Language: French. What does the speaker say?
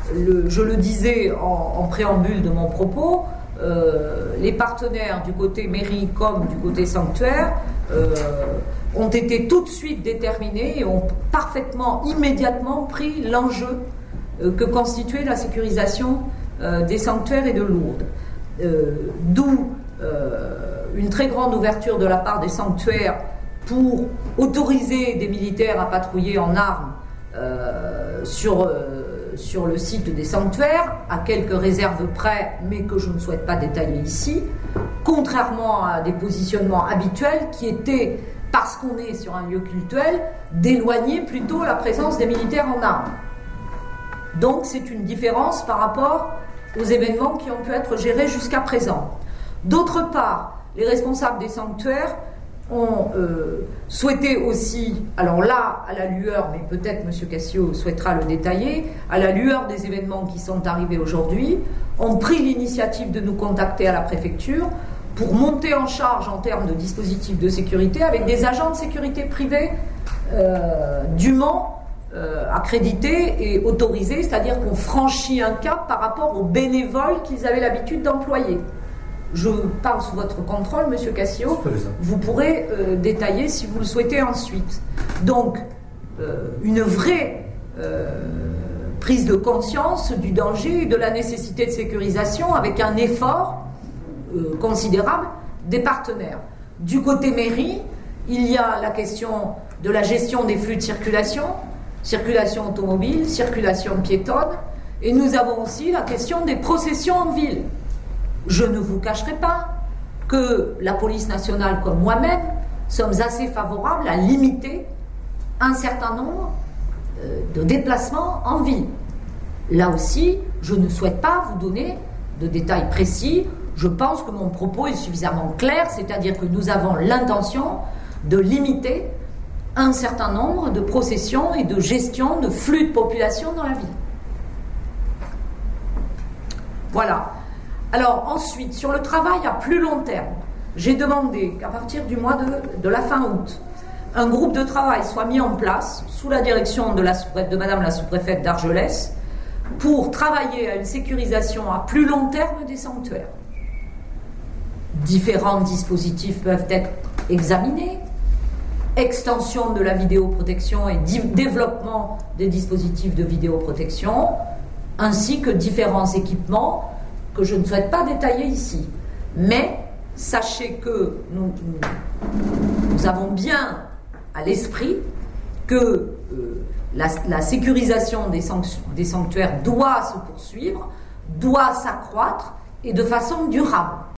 je le disais en préambule de mon propos, les partenaires du côté mairie comme du côté sanctuaire ont été tout de suite déterminés et ont parfaitement, immédiatement pris l'enjeu que constituait la sécurisation des sanctuaires et de Lourdes. D'où une très grande ouverture de la part des sanctuaires pour autoriser des militaires à patrouiller en armes sur le site des sanctuaires, à quelques réserves près, mais que je ne souhaite pas détailler ici, contrairement à des positionnements habituels qui étaient, parce qu'on est sur un lieu cultuel, d'éloigner plutôt la présence des militaires en armes. Donc c'est une différence par rapport aux événements qui ont pu être gérés jusqu'à présent. D'autre part, les responsables des sanctuaires ont souhaité aussi, alors là, à la lueur, mais peut-être M. Cassio souhaitera le détailler, à la lueur des événements qui sont arrivés aujourd'hui, ont pris l'initiative de nous contacter à la préfecture pour monter en charge en termes de dispositifs de sécurité avec des agents de sécurité privés dûment accrédités et autorisés, c'est-à-dire qu'on franchit un cap par rapport aux bénévoles qu'ils avaient l'habitude d'employer. Je parle sous votre contrôle, M. Cassio. Vous pourrez détailler si vous le souhaitez ensuite. Donc, une vraie prise de conscience du danger et de la nécessité de sécurisation avec un effort considérable des partenaires. Du côté mairie, il y a la question de la gestion des flux de circulation automobile, circulation piétonne, et nous avons aussi la question des processions en ville. Je ne vous cacherai pas que la police nationale comme moi-même sommes assez favorables à limiter un certain nombre de déplacements en ville. Là aussi, je ne souhaite pas vous donner de détails précis. Je pense que mon propos est suffisamment clair, c'est-à-dire que nous avons l'intention de limiter un certain nombre de processions et de gestion de flux de population dans la ville. Voilà. Alors ensuite, sur le travail à plus long terme, j'ai demandé qu'à partir du mois de la fin août, un groupe de travail soit mis en place sous la direction de Madame la sous-préfète d'Argelès pour travailler à une sécurisation à plus long terme des sanctuaires. Différents dispositifs peuvent être examinés, extension de la vidéoprotection et développement des dispositifs de vidéoprotection, ainsi que différents équipements que je ne souhaite pas détailler ici. Mais sachez que nous avons bien à l'esprit que la sécurisation des sanctuaires doit se poursuivre, doit s'accroître et de façon durable.